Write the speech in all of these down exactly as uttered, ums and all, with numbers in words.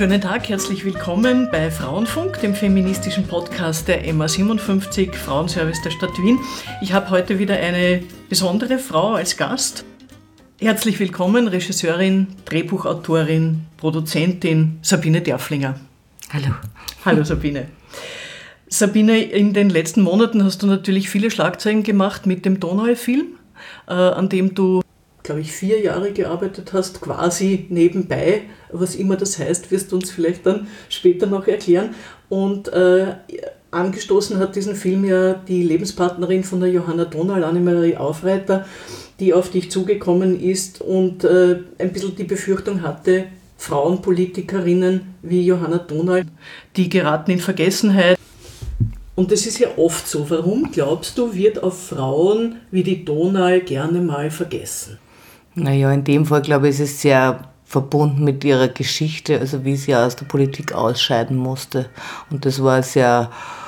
Schönen Tag, herzlich willkommen bei Frauenfunk, dem feministischen Podcast der M A siebenundfünfzig, Frauenservice der Stadt Wien. Ich habe heute wieder eine besondere Frau als Gast. Herzlich willkommen, Regisseurin, Drehbuchautorin, Produzentin Sabine Derflinger. Hallo. Hallo Sabine. Sabine, in den letzten Monaten hast du natürlich viele Schlagzeilen gemacht mit dem Donau-Film, äh, an dem du, glaube ich, vier Jahre gearbeitet hast, quasi nebenbei. Was immer das heißt, wirst du uns vielleicht dann später noch erklären. Und äh, angestoßen hat diesen Film ja die Lebenspartnerin von der Johanna Donal, Annemarie Aufreiter, die auf dich zugekommen ist und äh, ein bisschen die Befürchtung hatte, Frauenpolitikerinnen wie Johanna Donal, die geraten in Vergessenheit. Und das ist ja oft so. Warum, glaubst du, wird auf Frauen wie die Donal gerne mal vergessen? Naja, in dem Fall, glaube ich, ist es sehr verbunden mit ihrer Geschichte, also wie sie aus der Politik ausscheiden musste. Und das war sehr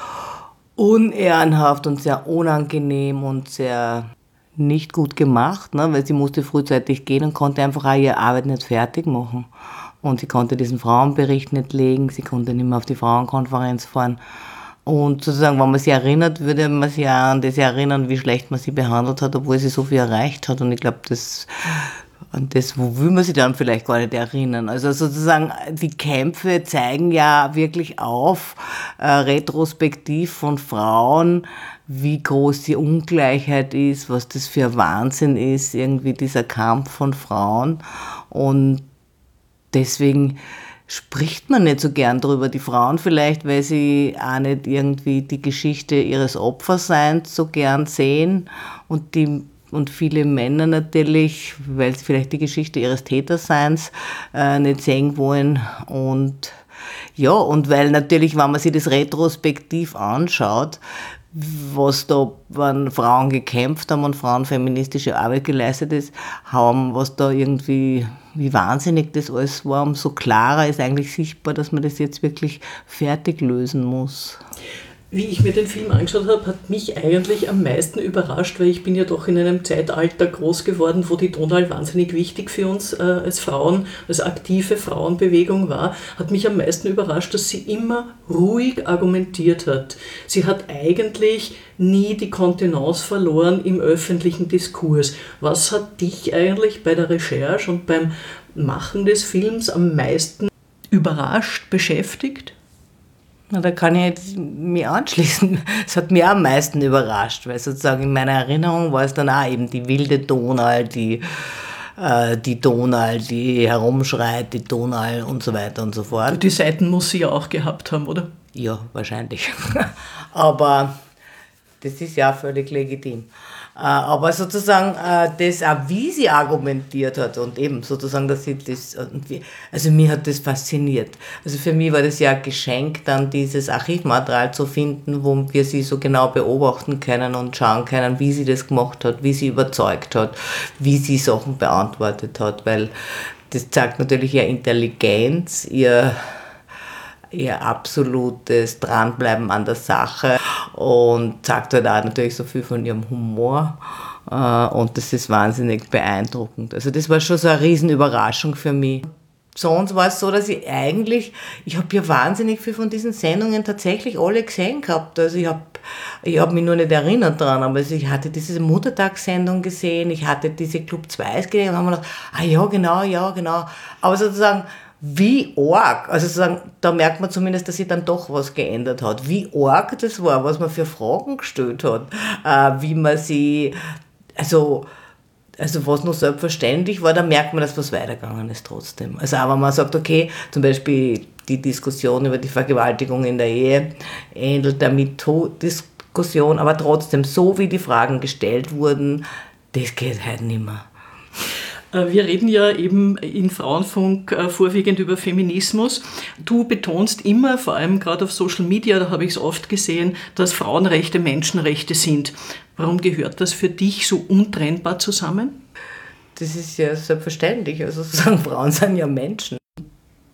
unehrenhaft und sehr unangenehm und sehr nicht gut gemacht, ne? Weil sie musste frühzeitig gehen und konnte einfach auch ihre Arbeit nicht fertig machen. Und sie konnte diesen Frauenbericht nicht legen, sie konnte nicht mehr auf die Frauenkonferenz fahren. Und sozusagen, wenn man sich erinnert, würde man sich auch an das erinnern, wie schlecht man sie behandelt hat, obwohl sie so viel erreicht hat. Und ich glaube, das, an das, wo will man sich dann vielleicht gar nicht erinnern. Also sozusagen, die Kämpfe zeigen ja wirklich auf, äh, retrospektiv von Frauen, wie groß die Ungleichheit ist, was das für ein Wahnsinn ist, irgendwie dieser Kampf von Frauen. Und deswegen spricht man nicht so gern drüber. Die Frauen vielleicht, weil sie auch nicht irgendwie die Geschichte ihres Opferseins so gern sehen und, die, und viele Männer natürlich, weil sie vielleicht die Geschichte ihres Täterseins äh, nicht sehen wollen. Und ja, und weil natürlich, wenn man sich das retrospektiv anschaut, was da, wenn Frauen gekämpft haben und Frauen feministische Arbeit geleistet ist, haben, was da irgendwie, wie wahnsinnig das alles war, umso klarer ist eigentlich sichtbar, dass man das jetzt wirklich fertig lösen muss. Wie ich mir den Film angeschaut habe, hat mich eigentlich am meisten überrascht, weil ich bin ja doch in einem Zeitalter groß geworden, wo die Donal wahnsinnig wichtig für uns äh, als Frauen, als aktive Frauenbewegung war, hat mich am meisten überrascht, dass sie immer ruhig argumentiert hat. Sie hat eigentlich nie die Kontenance verloren im öffentlichen Diskurs. Was hat dich eigentlich bei der Recherche und beim Machen des Films am meisten überrascht, beschäftigt? Na, da kann ich jetzt mich anschließen. Es hat mich auch am meisten überrascht, weil sozusagen in meiner Erinnerung war es dann auch eben die wilde Donal, die, äh, die Donal, die herumschreit, die Donal und so weiter und so fort. Die Seiten muss sie ja auch gehabt haben, oder? Ja, wahrscheinlich. Aber das ist ja völlig legitim. Aber sozusagen das auch, wie sie argumentiert hat und eben sozusagen, dass sie das, also mir hat das fasziniert. Also für mich war das ja ein Geschenk, dann dieses Archivmaterial zu finden, wo wir sie so genau beobachten können und schauen können, wie sie das gemacht hat, wie sie überzeugt hat, wie sie Sachen beantwortet hat, weil das zeigt natürlich ihre Intelligenz, ihr ihr absolutes Dranbleiben an der Sache und sagt halt auch natürlich so viel von ihrem Humor und das ist wahnsinnig beeindruckend. Also das war schon so eine Riesenüberraschung für mich. Sonst war es so, dass ich eigentlich, ich habe ja wahnsinnig viel von diesen Sendungen tatsächlich alle gesehen gehabt. Also ich habe ich hab mich nur nicht erinnert daran, aber also ich hatte diese Muttertagssendung gesehen, ich hatte diese Club zwei gesehen und habe mir gedacht, ah ja genau, ja genau. Aber sozusagen, wie arg, also sozusagen, da merkt man zumindest, dass sich dann doch was geändert hat. Wie arg das war, was man für Fragen gestellt hat, äh, wie man sie, also, also was noch selbstverständlich war, da merkt man, dass was weitergegangen ist trotzdem. Also aber man sagt, okay, zum Beispiel die Diskussion über die Vergewaltigung in der Ehe ähnelt der MeToo-Diskussion, aber trotzdem, so wie die Fragen gestellt wurden, das geht halt nicht mehr. Wir reden ja eben in Frauenfunk vorwiegend über Feminismus. Du betonst immer, vor allem gerade auf Social Media, da habe ich es oft gesehen, dass Frauenrechte Menschenrechte sind. Warum gehört das für dich so untrennbar zusammen? Das ist ja selbstverständlich. Also sozusagen, Frauen sind ja Menschen.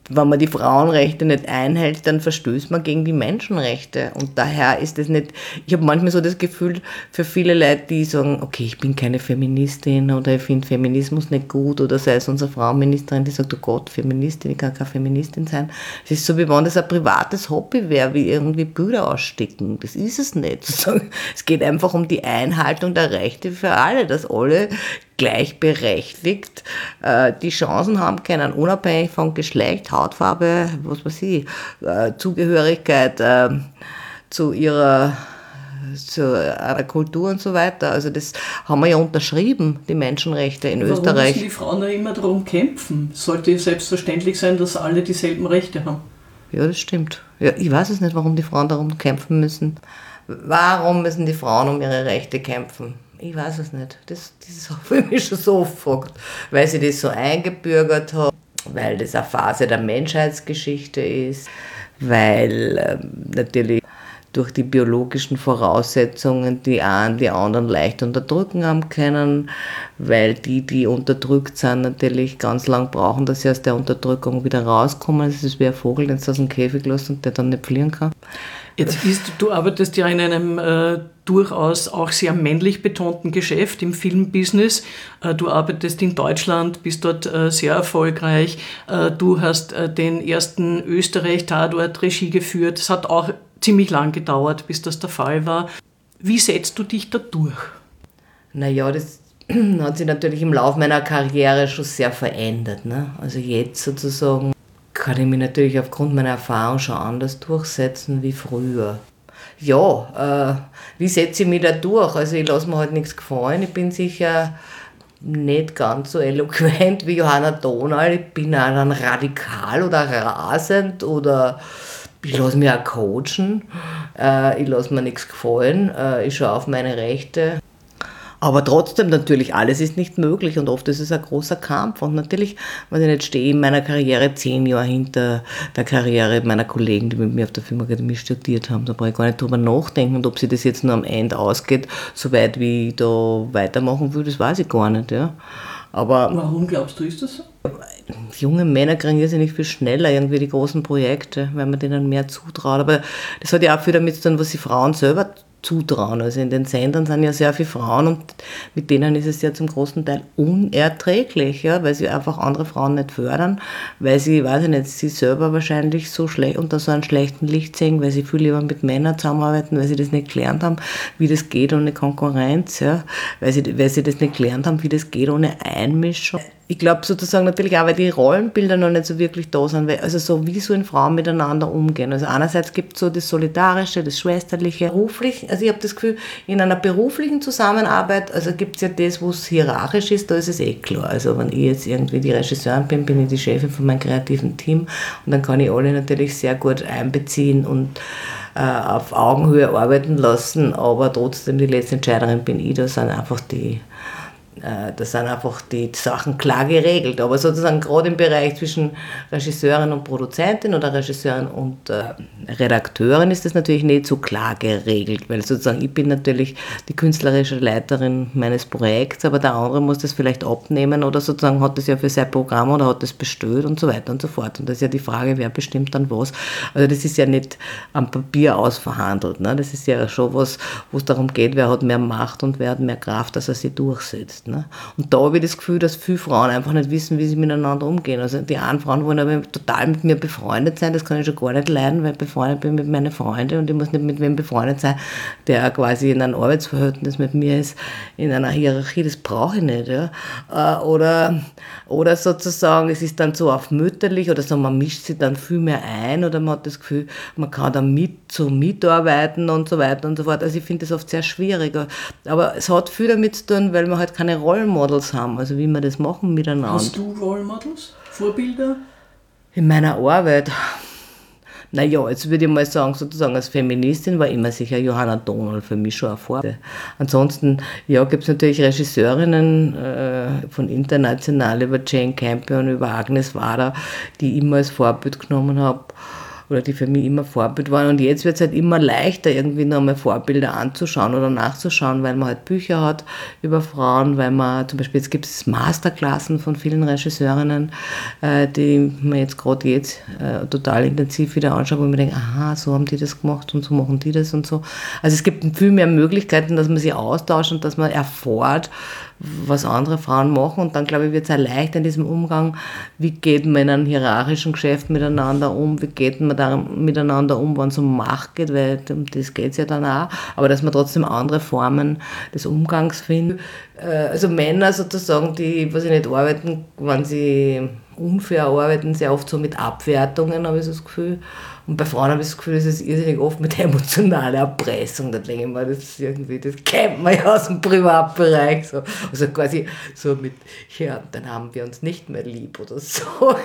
wenn man die Frauenrechte nicht einhält, dann verstößt man gegen die Menschenrechte. Und daher ist es nicht, ich habe manchmal so das Gefühl, für viele Leute, die sagen, okay, ich bin keine Feministin oder ich finde Feminismus nicht gut, oder sei es unsere Frauenministerin, die sagt, oh Gott, Feministin, ich kann keine Feministin sein. Es ist so, wie wenn das ein privates Hobby wäre, wie irgendwie Bilder aussticken. Das ist es nicht. Es geht einfach um die Einhaltung der Rechte für alle, dass alle gleichberechtigt äh, die Chancen haben können, unabhängig von Geschlecht, Hautfarbe, was weiß ich, äh, Zugehörigkeit äh, zu ihrer zu einer Kultur und so weiter. Also das haben wir ja unterschrieben, die Menschenrechte in Warum Österreich. Warum müssen die Frauen da immer darum kämpfen? Es sollte selbstverständlich sein, dass alle dieselben Rechte haben. Ja, das stimmt. Ja, ich weiß es nicht, warum die Frauen darum kämpfen müssen. Warum müssen die Frauen um ihre Rechte kämpfen? Ich weiß es nicht. Das, das habe ich mich schon so oft gefragt. Weil sie das so eingebürgert hat, weil das eine Phase der Menschheitsgeschichte ist, weil ähm, natürlich durch die biologischen Voraussetzungen die einen die anderen leicht unterdrücken haben können, weil die, die unterdrückt sind, natürlich ganz lang brauchen, dass sie aus der Unterdrückung wieder rauskommen. Das ist wie ein Vogel, den du aus dem Käfig lässt und der dann nicht fliegen kann. Jetzt ist, du arbeitest ja in einem äh, durchaus auch sehr männlich betonten Geschäft im Filmbusiness. Äh, du arbeitest in Deutschland, bist dort äh, sehr erfolgreich. Äh, du hast äh, den ersten Österreich-Tatort Regie geführt. Es hat auch ziemlich lang gedauert, bis das der Fall war. Wie setzt du dich da durch? Naja, das hat sich natürlich im Laufe meiner Karriere schon sehr verändert. Ne? Also jetzt sozusagen kann ich mich natürlich aufgrund meiner Erfahrung schon anders durchsetzen wie früher. Ja, äh, wie setze ich mich da durch? Also ich lasse mir halt nichts gefallen. Ich bin sicher nicht ganz so eloquent wie Johanna Donal. Ich bin auch dann radikal oder rasend oder ich lasse mich auch coachen. Äh, ich lasse mir nichts gefallen. Äh, ich schaue auf meine Rechte. Aber trotzdem natürlich, alles ist nicht möglich und oft ist es ein großer Kampf. Und natürlich, wenn ich nicht stehe in meiner Karriere zehn Jahre hinter der Karriere meiner Kollegen, die mit mir auf der Filmakademie studiert haben, da brauche ich gar nicht drüber nachdenken. Und ob sich das jetzt nur am Ende ausgeht, so weit wie ich da weitermachen will, das weiß ich gar nicht. Ja. Aber warum glaubst du, ist das so? Junge Männer kriegen irrsinnig viel schneller irgendwie die großen Projekte, weil man denen mehr zutraut. Aber das hat ja auch viel damit zu tun, was die Frauen selber zutrauen. Also in den Sendern sind ja sehr viele Frauen und mit denen ist es ja zum großen Teil unerträglich, ja, weil sie einfach andere Frauen nicht fördern, weil sie, weiß ich nicht, sie selber wahrscheinlich so schlecht unter so einem schlechten Licht sehen, weil sie viel lieber mit Männern zusammenarbeiten, weil sie das nicht gelernt haben, wie das geht ohne Konkurrenz, ja, weil sie, weil sie das nicht gelernt haben, wie das geht ohne Einmischung. Ich glaube sozusagen natürlich auch, weil die Rollenbilder noch nicht so wirklich da sind, weil, also so wie sollen Frauen miteinander umgehen. Also einerseits gibt es so das Solidarische, das Schwesterliche, beruflich, also ich habe das Gefühl, in einer beruflichen Zusammenarbeit, also gibt es ja das, wo es hierarchisch ist, da ist es eh klar. Also wenn ich jetzt irgendwie die Regisseurin bin, bin ich die Chefin von meinem kreativen Team und dann kann ich alle natürlich sehr gut einbeziehen und äh, auf Augenhöhe arbeiten lassen, aber trotzdem die letzte Entscheiderin bin ich, da sind einfach die Da sind einfach die Sachen klar geregelt. Aber sozusagen gerade im Bereich zwischen Regisseurin und Produzentin oder Regisseurin und äh, Redakteurin ist das natürlich nicht so klar geregelt, weil sozusagen ich bin natürlich die künstlerische Leiterin meines Projekts, aber der andere muss das vielleicht abnehmen oder sozusagen hat das ja für sein Programm oder hat das bestellt und so weiter und so fort. Und das ist ja die Frage, wer bestimmt dann was. Also das ist ja nicht am Papier ausverhandelt. Ne? Das ist ja schon was, wo es darum geht, wer hat mehr Macht und wer hat mehr Kraft, dass er sie durchsetzt. Ne? Und da habe ich das Gefühl, dass viele Frauen einfach nicht wissen, wie sie miteinander umgehen. Also die einen Frauen wollen aber total mit mir befreundet sein, das kann ich schon gar nicht leiden, weil ich befreundet bin mit meinen Freunden und ich muss nicht mit wem befreundet sein, der quasi in einem Arbeitsverhältnis mit mir ist, in einer Hierarchie, das brauche ich nicht. Ja? Oder, oder sozusagen, es ist dann so auf mütterlich oder so, man mischt sich dann viel mehr ein oder man hat das Gefühl, man kann da mit so mitarbeiten und so weiter und so fort. Also ich finde das oft sehr schwierig. Aber es hat viel damit zu tun, weil wir halt keine Rollmodels haben, also wie wir das machen miteinander. Hast du Rollmodels? Vorbilder? In meiner Arbeit? Naja, jetzt würde ich mal sagen, sozusagen als Feministin war immer sicher Johanna Donal für mich schon ein Vorbild. Ansonsten, ja, gibt es natürlich Regisseurinnen äh, von international über Jane Campion, über Agnes Varda, die ich immer als Vorbild genommen habe. oder die für mich immer Vorbild waren. Und jetzt wird es halt immer leichter, irgendwie nochmal Vorbilder anzuschauen oder nachzuschauen, weil man halt Bücher hat über Frauen, weil man zum Beispiel, jetzt gibt es Masterklassen von vielen Regisseurinnen, äh, die man jetzt gerade jetzt äh, total intensiv wieder anschaut, wo man denkt, aha, so haben die das gemacht und so machen die das und so. Also es gibt viel mehr Möglichkeiten, dass man sich austauscht und dass man erfährt, was andere Frauen machen. Und dann, glaube ich, wird es auch leichter in diesem Umgang, wie geht man in einem hierarchischen Geschäft miteinander um, wie geht man da miteinander um, wenn es um Macht geht, weil um das geht es ja dann auch, aber dass man trotzdem andere Formen des Umgangs findet. Also Männer sozusagen, die, was ich nicht arbeiten, wenn sie unfair arbeiten, sehr oft so mit Abwertungen, habe ich so das Gefühl. Und bei Frauen habe ich das Gefühl, das ist irrsinnig oft mit emotionaler Erpressung. Da denke ich mir, das ist irgendwie, das kennt man ja aus dem Privatbereich. So. Also quasi so mit, ja, dann haben wir uns nicht mehr lieb oder so.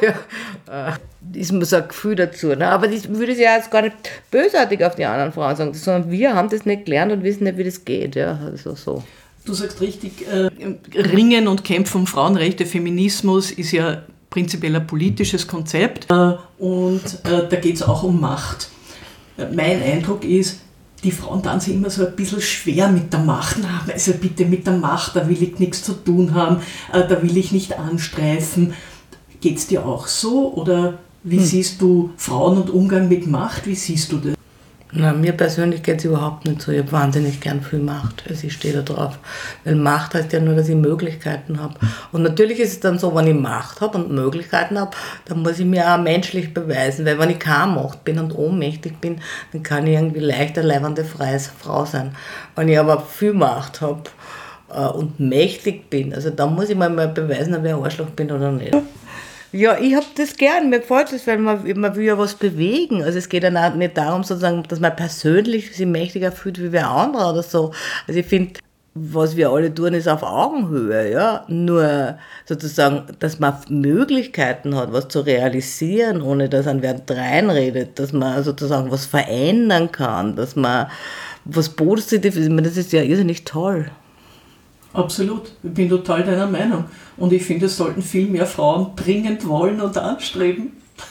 Ja. Ist mir so ein Gefühl dazu. Ne? Aber ich würde es ja jetzt gar nicht bösartig auf die anderen Frauen sagen, sondern wir haben das nicht gelernt und wissen nicht, wie das geht. Ja? Also so. Du sagst richtig, äh, Ringen und Kämpfen um Frauenrechte, Feminismus ist ja prinzipiell ein politisches Konzept äh, und äh, da geht es auch um Macht. Mein Eindruck ist, die Frauen tun sich immer so ein bisschen schwer mit der Macht. Na, also bitte mit der Macht, da will ich nichts zu tun haben, äh, da will ich nicht anstreifen. Geht es dir auch so oder wie hm. siehst du Frauen und Umgang mit Macht? Wie siehst du das? Na, mir persönlich geht es überhaupt nicht so. Ich habe wahnsinnig gern viel Macht. Also ich stehe da drauf. Weil Macht heißt ja nur, dass ich Möglichkeiten habe. Und natürlich ist es dann so, wenn ich Macht habe und Möglichkeiten habe, dann muss ich mir auch menschlich beweisen. Weil wenn ich keine Macht bin und ohnmächtig bin, dann kann ich irgendwie leicht eine leibende freie Frau sein. Wenn ich aber viel Macht habe äh, und mächtig bin, also dann muss ich mir mal beweisen, ob ich ein Arschloch bin oder nicht. Ja, ich habe das gern, mir gefällt das, weil man, man will ja was bewegen. Also es geht dann auch nicht darum, sozusagen, dass man persönlich sich mächtiger fühlt wie wer anderer oder so. Also ich finde, was wir alle tun, ist auf Augenhöhe, ja. Nur sozusagen, dass man Möglichkeiten hat, was zu realisieren, ohne dass ein wer reinredet, dass man sozusagen was verändern kann, dass man was Positives ist. Ich meine, das ist ja irrsinnig toll. Absolut, ich bin total deiner Meinung. Und ich finde, es sollten viel mehr Frauen dringend wollen und anstreben.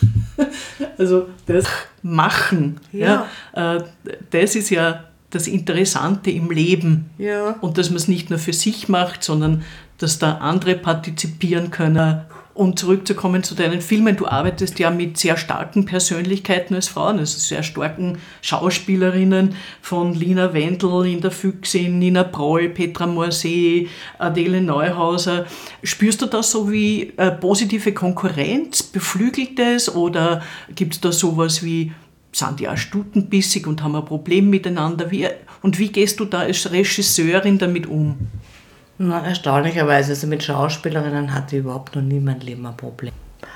Also das Machen, ja. Ja, das ist ja das Interessante im Leben. Ja. Und dass man es nicht nur für sich macht, sondern dass da andere partizipieren können. Um zurückzukommen zu deinen Filmen, du arbeitest ja mit sehr starken Persönlichkeiten als Frauen, also sehr starken Schauspielerinnen von Lina Wendel in der Füchsin, Nina Broll, Petra Morsee, Adele Neuhauser. Spürst du das so wie äh, positive Konkurrenz? Beflügelt es oder gibt es da sowas wie, sind die auch stutenbissig und haben ein Problem miteinander? Wie, und wie gehst du da als Regisseurin damit um? Na, erstaunlicherweise, also mit Schauspielerinnen hatte ich überhaupt noch nie in meinem Leben ein Problem.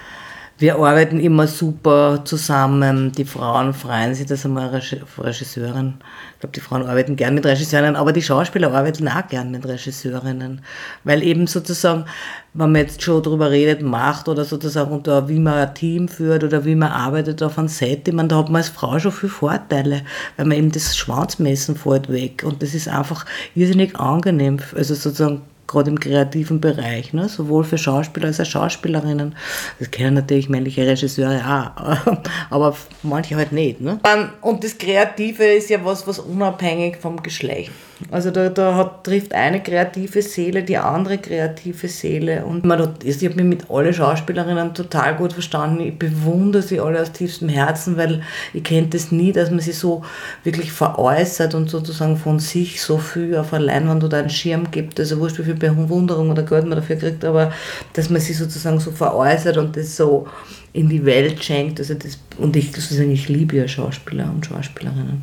Wir arbeiten immer super zusammen, die Frauen freuen sich, dass einmal Regisseurin, ich glaube, die Frauen arbeiten gern mit Regisseurinnen, aber die Schauspieler arbeiten auch gern mit Regisseurinnen, weil eben sozusagen, wenn man jetzt schon darüber redet, Macht oder sozusagen, und da, wie man ein Team führt oder wie man arbeitet auf einem Set, ich meine, da hat man als Frau schon viele Vorteile, weil man eben das Schwanzmessen fällt weg und das ist einfach irrsinnig angenehm, also sozusagen, gerade im kreativen Bereich, ne? Sowohl für Schauspieler als auch Schauspielerinnen. Das kennen natürlich männliche Regisseure auch, aber manche halt nicht. Ne? Und das Kreative ist ja was, was unabhängig vom Geschlecht. Also da, da hat, trifft eine kreative Seele die andere kreative Seele. Und man, ich habe mich mit allen Schauspielerinnen total gut verstanden. Ich bewundere sie alle aus tiefstem Herzen, weil ich kenne das nie, dass man sie so wirklich veräußert und sozusagen von sich so viel auf eine Leinwand oder einen Schirm gibt. Also wurscht, wie viel Bewunderung oder Geld man dafür kriegt, aber dass man sie sozusagen so veräußert und das so in die Welt schenkt. Also das, und ich, sozusagen, ich liebe ja Schauspieler und Schauspielerinnen.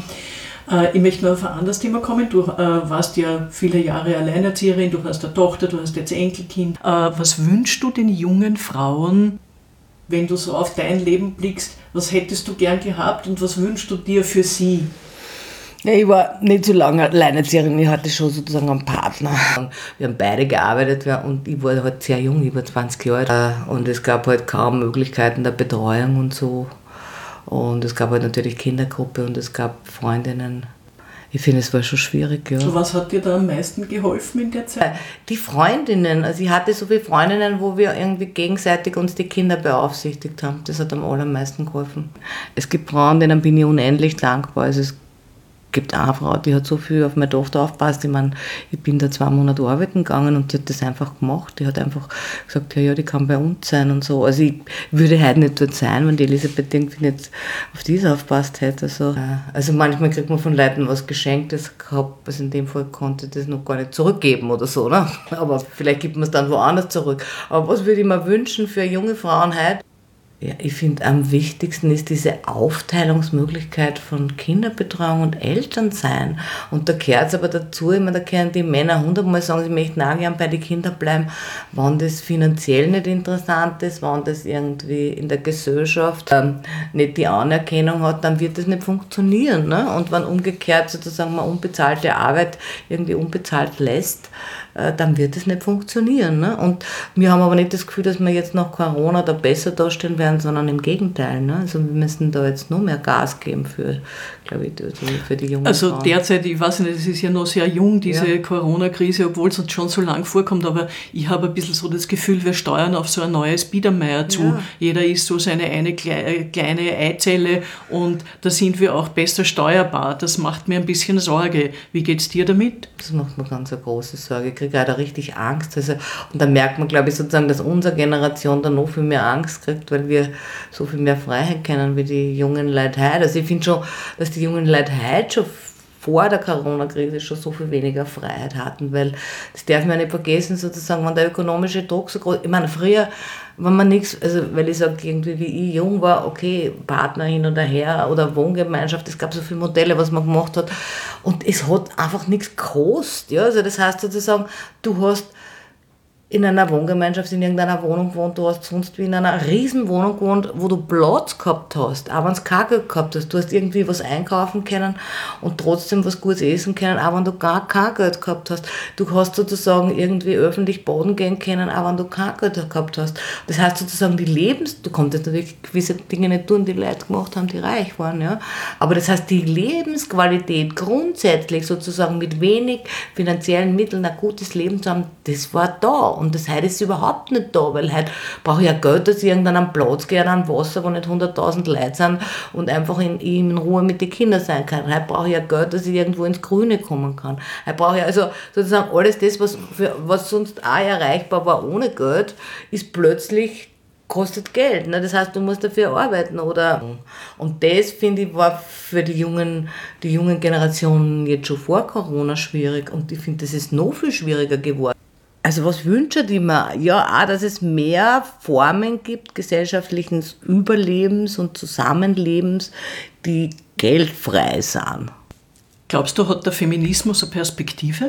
Ich möchte noch auf ein anderes Thema kommen. Du äh, warst ja viele Jahre Alleinerzieherin, du hast eine Tochter, du hast jetzt Enkelkind. Äh, was wünschst du den jungen Frauen, wenn du so auf dein Leben blickst? Was hättest du gern gehabt und was wünschst du dir für sie? Ja, ich war nicht so lange Alleinerzieherin, ich hatte schon sozusagen einen Partner. Wir haben beide gearbeitet und ich war halt sehr jung, ich war zwanzig Jahre alt. Und es gab halt kaum Möglichkeiten der Betreuung und so. Und es gab halt natürlich Kindergruppe und es gab Freundinnen. Ich finde, es war schon schwierig, ja. So, was hat dir da am meisten geholfen in der Zeit? Die Freundinnen, also ich hatte so viele Freundinnen, wo wir irgendwie gegenseitig uns die Kinder beaufsichtigt haben. Das hat am allermeisten geholfen. Es gibt Frauen, denen bin ich unendlich dankbar. Also es gibt eine Frau, die hat so viel auf meine Tochter aufgepasst. Ich meine, ich bin da zwei Monate arbeiten gegangen und die hat das einfach gemacht. Die hat einfach gesagt, ja, ja, die kann bei uns sein und so. Also ich würde heute nicht dort sein, wenn die Elisabeth irgendwie nicht auf diese aufpasst hätte. Also, also manchmal kriegt man von Leuten was geschenkt, das gehabt, also in dem Fall konnte ich das noch gar nicht zurückgeben oder so, ne? Aber vielleicht gibt man es dann woanders zurück. Aber was würde ich mir wünschen für junge Frauen heute? Ja, ich finde, am wichtigsten ist diese Aufteilungsmöglichkeit von Kinderbetreuung und Elternsein. Und da gehört es aber dazu, ich meine, da können die Männer hundertmal sagen, sie möchten auch gerne bei den Kindern bleiben, wenn das finanziell nicht interessant ist, wenn das irgendwie in der Gesellschaft ähm, nicht die Anerkennung hat, dann wird das nicht funktionieren. Ne? Und wenn umgekehrt sozusagen man unbezahlte Arbeit irgendwie unbezahlt lässt, äh, dann wird das nicht funktionieren. Ne? Und wir haben aber nicht das Gefühl, dass wir jetzt nach Corona da besser dastehen werden, sondern im Gegenteil. Ne? Also wir müssen da jetzt noch mehr Gas geben für, glaube ich, für die jungen Also Frauen. Derzeit, ich weiß nicht, es ist ja noch sehr jung, diese ja. Corona-Krise, obwohl es uns schon so lang vorkommt, aber ich habe ein bisschen so das Gefühl, wir steuern auf so ein neues Biedermeier zu. Ja. Jeder ist so seine eine kleine Eizelle und da sind wir auch besser steuerbar. Das macht mir ein bisschen Sorge. Wie geht's dir damit? Das macht mir ganz eine große Sorge. Ich kriege auch da richtig Angst. Also, und da merkt man, glaube ich, sozusagen, dass unsere Generation da noch viel mehr Angst kriegt, weil wir so viel mehr Freiheit kennen wie die jungen Leute heute. Also ich finde schon, dass die jungen Leute heute schon vor der Corona-Krise schon so viel weniger Freiheit hatten, weil das darf man ja nicht vergessen, sozusagen, wenn der ökonomische Druck so groß, ich meine, früher, wenn man nichts, also weil ich sage, irgendwie wie ich jung war, okay, Partner hin oder her oder Wohngemeinschaft, es gab so viele Modelle, was man gemacht hat und es hat einfach nichts gekostet, ja, also das heißt sozusagen, du hast in einer Wohngemeinschaft, in irgendeiner Wohnung gewohnt, du hast sonst wie in einer Riesenwohnung gewohnt, wo du Platz gehabt hast, auch wenn du kein Geld gehabt hast. Du hast irgendwie was einkaufen können und trotzdem was Gutes essen können, auch wenn du gar kein Geld gehabt hast. Du hast sozusagen irgendwie öffentlich baden gehen können, auch wenn du kein Geld gehabt hast. Das heißt sozusagen die Lebens... Du konntest natürlich gewisse Dinge nicht tun, die Leute gemacht haben, die reich waren, ja. Aber das heißt, die Lebensqualität grundsätzlich sozusagen mit wenig finanziellen Mitteln ein gutes Leben zu haben, das war da. Und das heute ist überhaupt nicht da, weil heute brauche ich ja Geld, dass ich irgendwann am Platz gehe, an Wasser, wo nicht hunderttausend Leute sind und einfach in, in Ruhe mit den Kindern sein kann. Heute brauche ich ja Geld, dass ich irgendwo ins Grüne kommen kann. Heute brauche ich also sozusagen alles das, was, für, was sonst auch erreichbar war ohne Geld, ist plötzlich kostet Geld. Ne? Das heißt, du musst dafür arbeiten. Oder und das, finde ich, war für die jungen, die jungen Generationen jetzt schon vor Corona schwierig. Und ich finde, das ist noch viel schwieriger geworden. Also was wünsche ich mir? Ja, auch, dass es mehr Formen gibt, gesellschaftlichen Überlebens und Zusammenlebens, die geldfrei sind. Glaubst du, hat der Feminismus eine Perspektive?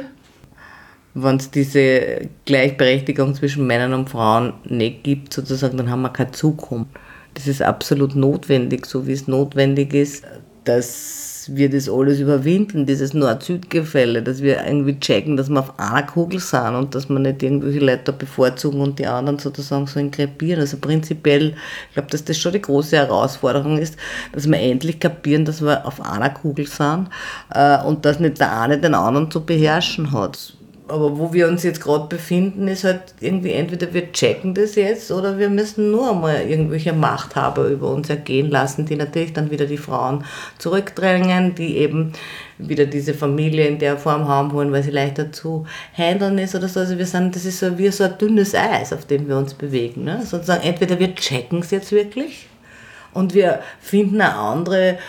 Wenn es diese Gleichberechtigung zwischen Männern und Frauen nicht gibt, sozusagen, dann haben wir keine Zukunft. Das ist absolut notwendig, so wie es notwendig ist, dass wir das alles überwinden, dieses Nord-Süd-Gefälle, dass wir irgendwie checken, dass wir auf einer Kugel sind und dass wir nicht irgendwelche Leute bevorzugen und die anderen sozusagen so inkrepieren. Also prinzipiell, ich glaube, dass das schon die große Herausforderung ist, dass wir endlich kapieren, dass wir auf einer Kugel sind äh, und dass nicht der eine den anderen zu beherrschen hat. Aber wo wir uns jetzt gerade befinden, ist halt irgendwie, entweder wir checken das jetzt oder wir müssen nur einmal irgendwelche Machthaber über uns ergehen lassen, die natürlich dann wieder die Frauen zurückdrängen, die eben wieder diese Familie in der Form haben wollen, weil sie leichter zu handeln ist oder so. Also wir sind, das ist so wie so ein dünnes Eis, auf dem wir uns bewegen. Ne? Sozusagen entweder wir checken es jetzt wirklich und wir finden eine andere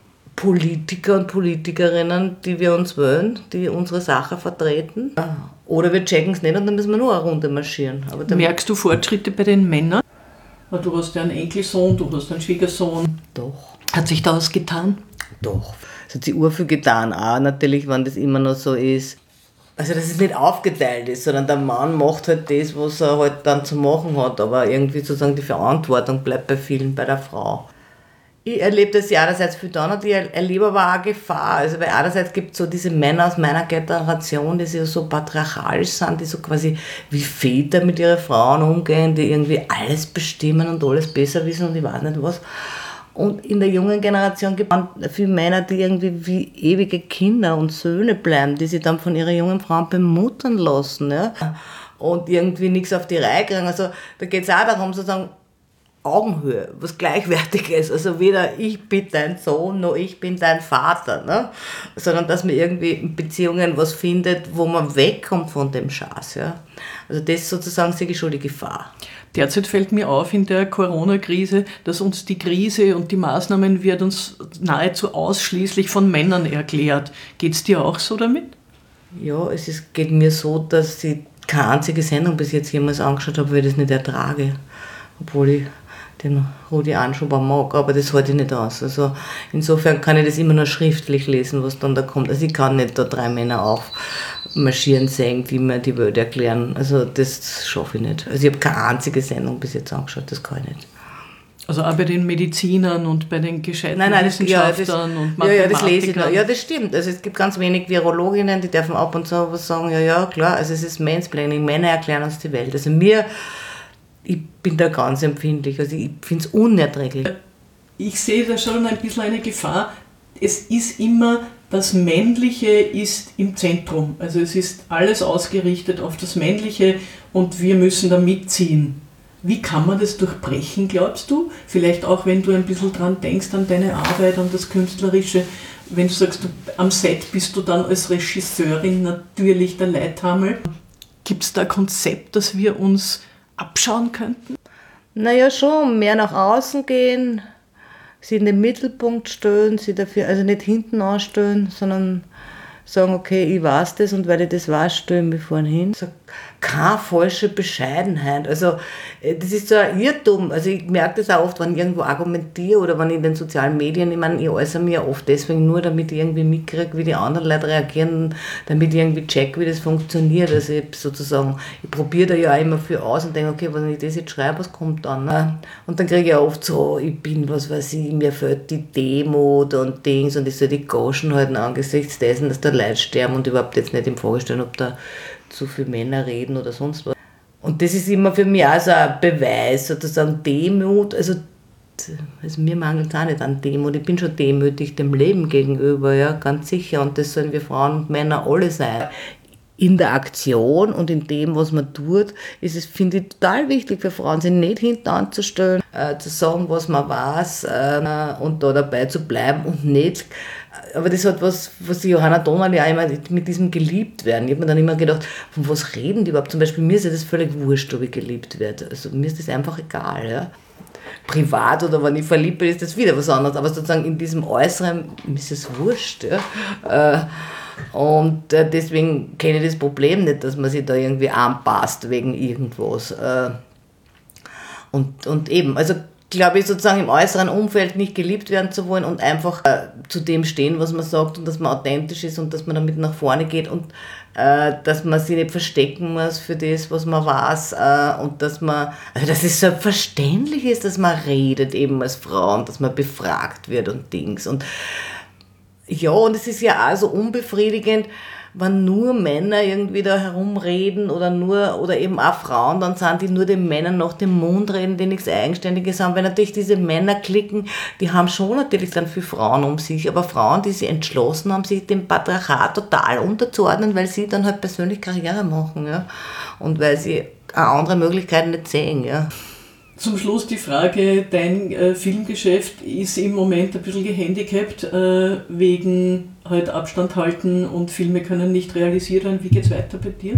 Politiker und Politikerinnen, die wir uns wollen, die unsere Sache vertreten. Oder wir checken es nicht und dann müssen wir nur eine Runde marschieren. Aber merkst du Fortschritte bei den Männern? Du hast ja einen Enkelsohn, du hast einen Schwiegersohn. Doch. Hat sich da was getan? Doch. Es hat sich urviel getan, auch natürlich, wenn das immer noch so ist. Also, dass es nicht aufgeteilt ist, sondern der Mann macht halt das, was er halt dann zu machen hat, aber irgendwie sozusagen die Verantwortung bleibt bei vielen bei der Frau. Ich erlebe das ja einerseits viel dann und ich erlebe aber auch eine Gefahr. Also, weil einerseits gibt es so diese Männer aus meiner Generation, die so patriarchalisch sind, die so quasi wie Väter mit ihren Frauen umgehen, die irgendwie alles bestimmen und alles besser wissen und ich weiß nicht was. Und in der jungen Generation gibt es viele Männer, die irgendwie wie ewige Kinder und Söhne bleiben, die sich dann von ihren jungen Frauen bemuttern lassen. Ja? Und irgendwie nichts auf die Reihe kriegen. Also da geht es auch darum, sozusagen Augenhöhe, was Gleichwertiges. Also weder ich bin dein Sohn, noch ich bin dein Vater. Ne? Sondern dass man irgendwie in Beziehungen was findet, wo man wegkommt von dem Schatz. Ja? Also das sozusagen sehe ich schon die Gefahr. Derzeit fällt mir auf in der Corona-Krise, dass uns die Krise und die Maßnahmen wird uns nahezu ausschließlich von Männern erklärt. Geht es dir auch so damit? Ja, es ist, geht mir so, dass ich keine einzige Sendung bis jetzt jemals angeschaut habe, weil ich das nicht ertrage. Obwohl ich den Rudi Anschober mag, aber das halte ich nicht aus. Also insofern kann ich das immer nur schriftlich lesen, was dann da kommt. Also ich kann nicht da drei Männer aufmarschieren sehen, die mir die Welt erklären. Also das schaffe ich nicht. Also ich habe keine einzige Sendung bis jetzt angeschaut, das kann ich nicht. Also auch bei den Medizinern und bei den gescheiten nein, nein, Wissenschaftlern das, ja, das, und Mathematikern. Ja, ja, das lese ich noch. Ja, das stimmt. Also es gibt ganz wenig Virologinnen, die dürfen ab und zu was sagen, ja, ja, klar, also es ist Mansplaining, Männer erklären uns die Welt. Also mir, ich bin da ganz empfindlich, also ich finde es unerträglich. Ich sehe da schon ein bisschen eine Gefahr. Es ist immer, das Männliche ist im Zentrum. Also es ist alles ausgerichtet auf das Männliche und wir müssen da mitziehen. Wie kann man das durchbrechen, glaubst du? Vielleicht auch, wenn du ein bisschen dran denkst, an deine Arbeit, an das Künstlerische. Wenn du sagst, du, am Set bist du dann als Regisseurin natürlich der Leithammel. Gibt es da ein Konzept, das wir uns abschauen könnten? Naja, schon, mehr nach außen gehen, sie in den Mittelpunkt stellen, sie dafür, also nicht hinten anstellen, sondern sagen, okay, ich weiß das und weil ich das weiß, stelle ich mich vorne hin. Also keine falsche Bescheidenheit. Also das ist so ein Irrtum. Also ich merke das auch oft, wenn ich irgendwo argumentiere oder wenn ich in den sozialen Medien, ich meine, ich äußere mich ja oft deswegen nur, damit ich irgendwie mitkriege, wie die anderen Leute reagieren, damit ich irgendwie check, wie das funktioniert. Also ich sozusagen, ich probiere da ja auch immer viel aus und denke, okay, wenn ich das jetzt schreibe, was kommt dann? Ne? Und dann kriege ich auch oft so, ich bin, was weiß ich, mir fehlt die Demut und Dings und ich soll die Goschen halten angesichts dessen, dass da Leute sterben und überhaupt jetzt nicht im Vorstellen, ob da zu viele Männer reden oder sonst was. Und das ist immer für mich auch so ein Beweis, sozusagen Demut. Also, also mir mangelt es auch nicht an Demut. Ich bin schon demütig dem Leben gegenüber, ja, ganz sicher. Und das sollen wir Frauen und Männer alle sein. In der Aktion und in dem, was man tut, ist es, finde ich, total wichtig für Frauen, sich nicht hinten anzustellen, äh, zu sagen, was man weiß äh, und da dabei zu bleiben und nicht. Aber das hat was, was die Johanna Donal ja immer mit diesem geliebt werden. Ich habe mir dann immer gedacht, von was reden die überhaupt? Zum Beispiel mir ist das völlig wurscht, ob ich geliebt werde. Also mir ist das einfach egal. Ja? Privat oder wenn ich verliebt bin, ist das wieder was anderes. Aber sozusagen in diesem Äußeren ist es wurscht. Ja? Äh, und äh, deswegen kenne ich das Problem nicht, dass man sich da irgendwie anpasst wegen irgendwas. Äh, und, und eben, also glaube ich, sozusagen im äußeren Umfeld nicht geliebt werden zu wollen und einfach äh, zu dem stehen, was man sagt und dass man authentisch ist und dass man damit nach vorne geht und äh, dass man sich nicht verstecken muss für das, was man weiß äh, und dass man, also dass es selbstverständlich ist, dass man redet eben als Frau und dass man befragt wird und Dings und ja, und es ist ja auch so unbefriedigend, wenn nur Männer irgendwie da herumreden oder nur oder eben auch Frauen, dann sind die nur den Männern nach dem Mund reden, die nichts Eigenständiges haben, weil natürlich diese Männer klicken, die haben schon natürlich dann viele Frauen um sich, aber Frauen, die sich entschlossen haben, sich dem Patriarchat total unterzuordnen, weil sie dann halt persönlich Karriere machen, ja, und weil sie eine andere Möglichkeit nicht sehen, ja. Zum Schluss die Frage, dein äh, Filmgeschäft ist im Moment ein bisschen gehandicapt äh, wegen halt Abstand halten und Filme können nicht realisiert werden. Wie geht es weiter bei dir?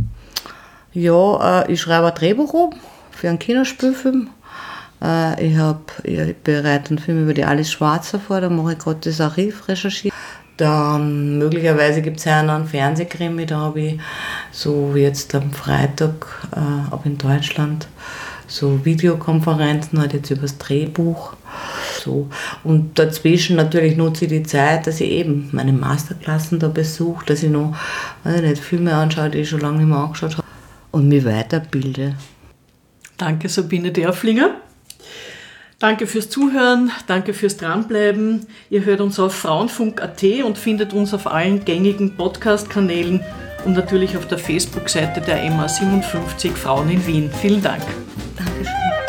Ja, äh, ich schreibe ein Drehbuch um für einen Kinderspielfilm. Äh, ich, hab, ich bereite einen Film über die Alice Schwarzer vor, da mache ich gerade das Archiv recherchieren. Dann möglicherweise gibt es ja noch einen Fernsehkrimi, da habe ich so wie jetzt am Freitag, äh, auch in Deutschland, so Videokonferenzen halt jetzt über das Drehbuch. So. Und dazwischen natürlich nutze ich die Zeit, dass ich eben meine Masterklassen da besuche, dass ich noch weiß ich nicht, Filme anschaue, die ich schon lange nicht mehr angeschaut habe und mich weiterbilde. Danke Sabine Derflinger. Danke fürs Zuhören, danke fürs Dranbleiben. Ihr hört uns auf frauenfunk punkt at und findet uns auf allen gängigen Podcast-Kanälen und natürlich auf der Facebook-Seite der M A siebenundfünfzig Frauen in Wien. Vielen Dank. Dankeschön.